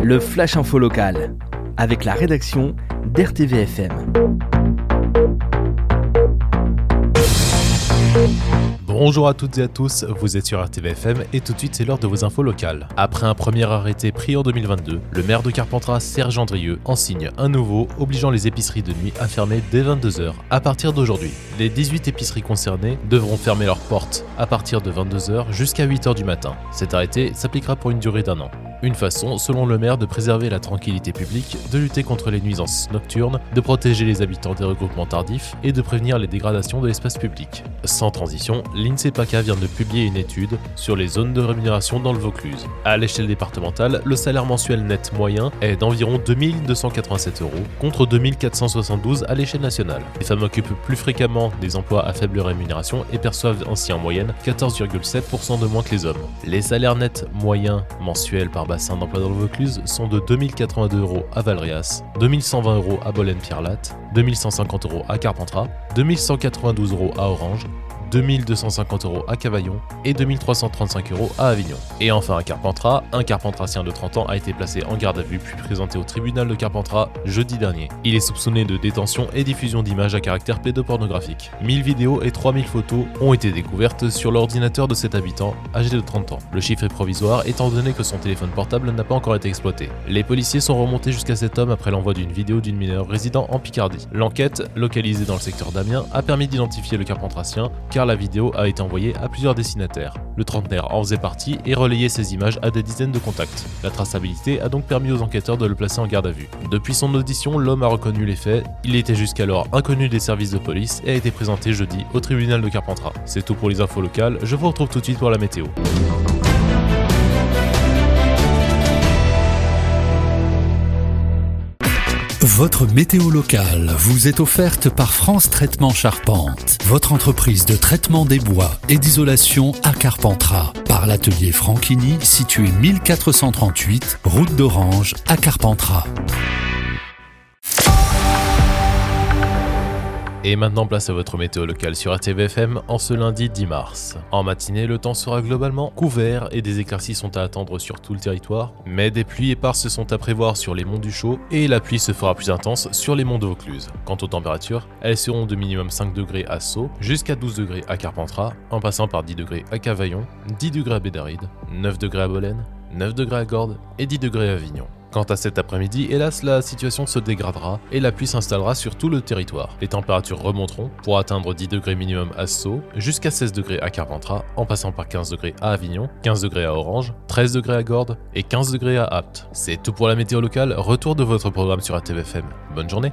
le Flash Info Local, avec la rédaction d'RTVFM. Bonjour à toutes et à tous, vous êtes sur RTVFM et tout de suite c'est l'heure de vos infos locales. Après un premier arrêté pris en 2022, le maire de Carpentras, Serge Andrieux, en signe un nouveau obligeant les épiceries de nuit à fermer dès 22h à partir d'aujourd'hui. Les 18 épiceries concernées devront fermer leurs portes à partir de 22h jusqu'à 8h du matin. Cet arrêté s'appliquera pour une durée d'1 an. Une façon, selon le maire, de préserver la tranquillité publique, de lutter contre les nuisances nocturnes, de protéger les habitants des regroupements tardifs et de prévenir les dégradations de l'espace public. Sans transition, l'INSEE-PACA vient de publier une étude sur les zones de rémunération dans le Vaucluse. À l'échelle départementale, le salaire mensuel net moyen est d'environ 2287 € contre 2472 à l'échelle nationale. Les femmes occupent plus fréquemment des emplois à faible rémunération et perçoivent ainsi en moyenne 14,7% de moins que les hommes. Les salaires nets moyens mensuels par bassin d'emploi dans le Vaucluse sont de 2082 € à Valréas, 2120 € à Bolène-Pierre-Latte, 2150 € à Carpentras, 2192 € à Orange, 2250 € à Cavaillon et 2335 € à Avignon. Et enfin à Carpentras, un carpentracien de 30 ans a été placé en garde à vue puis présenté au tribunal de Carpentras jeudi dernier. Il est soupçonné de détention et diffusion d'images à caractère pédopornographique. 1000 vidéos et 3000 photos ont été découvertes sur l'ordinateur de cet habitant âgé de 30 ans. Le chiffre est provisoire étant donné que son téléphone portable n'a pas encore été exploité. Les policiers sont remontés jusqu'à cet homme après l'envoi d'une vidéo d'une mineure résidant en Picardie. L'enquête, localisée dans le secteur d'Amiens, a permis d'identifier le carpentracien car la vidéo a été envoyée à plusieurs destinataires. Le trentenaire en faisait partie et relayait ces images à des dizaines de contacts. La traçabilité a donc permis aux enquêteurs de le placer en garde à vue. Depuis son audition, l'homme a reconnu les faits. Il était jusqu'alors inconnu des services de police et a été présenté jeudi au tribunal de Carpentras. C'est tout pour les infos locales, je vous retrouve tout de suite pour la météo. Votre météo locale vous est offerte par France Traitement Charpente, votre entreprise de traitement des bois et d'isolation à Carpentras, par l'atelier Franchini, situé 1438, route d'Orange à Carpentras. Et maintenant place à votre météo locale sur RTVFM en ce lundi 10 mars. En matinée, le temps sera globalement couvert et des éclaircies sont à attendre sur tout le territoire, mais des pluies éparses sont à prévoir sur les monts du Chaux et la pluie se fera plus intense sur les monts de Vaucluse. Quant aux températures, elles seront de minimum 5 degrés à Sceaux, jusqu'à 12 degrés à Carpentras, en passant par 10 degrés à Cavaillon, 10 degrés à Bédaride, 9 degrés à Bolène, 9 degrés à Gordes et 10 degrés à Avignon. Quant à cet après-midi, hélas, la situation se dégradera et la pluie s'installera sur tout le territoire. Les températures remonteront pour atteindre 10 degrés minimum à Sceaux, jusqu'à 16 degrés à Carpentras, en passant par 15 degrés à Avignon, 15 degrés à Orange, 13 degrés à Gordes et 15 degrés à Apt. C'est tout pour la météo locale, retour de votre programme sur RTVFM. Bonne journée.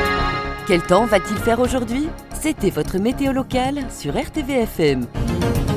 Quel temps va-t-il faire aujourd'hui ? C'était votre météo locale sur RTVFM.